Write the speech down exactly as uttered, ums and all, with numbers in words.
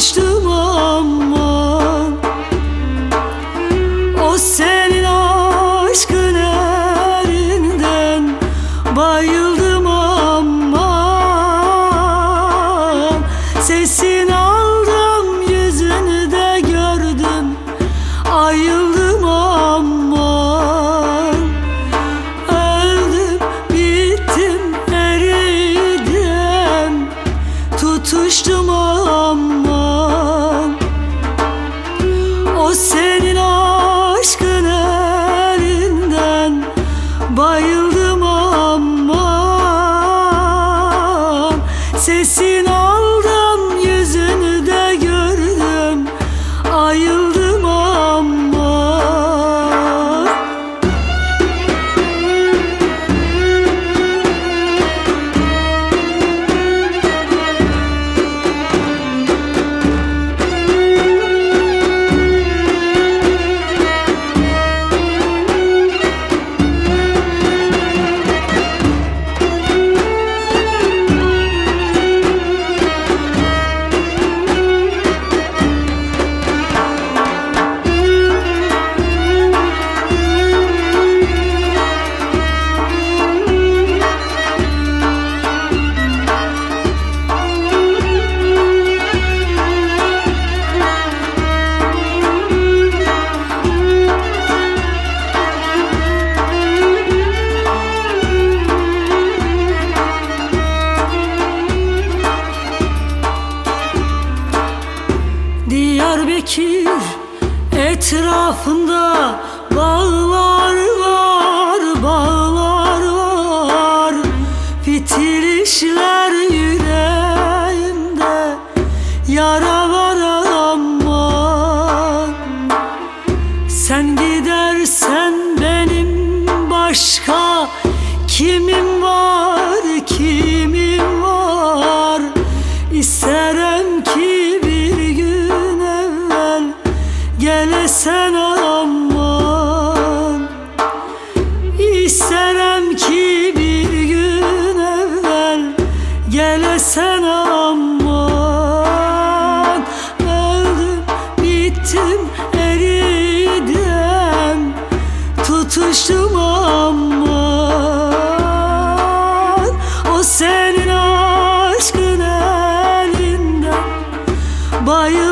tutuştum aman. O senin aşkın elinden bayıldım aman. Sesini aldım, yüzünü de gördüm, ayıldım aman. Öldüm, bittim, eridim, tutuştum aman. O senin aşkın elinden bayıldım aman. Sesini aldım, yüzünü de gördüm, ayıldım aman. Diyarbakır etrafında bağlar var, bağlar var. Fitil işler yüreğimde, yara var aman. Sen gidersen benim başka kimim var, kimim var? İsterim ki bir gün evvel gelesen aman. İsterim ki bir gün evvel gelesen aman. Öldüm, bittim, eridim, tutuştum aman. O senin aşkın elinden bayıldım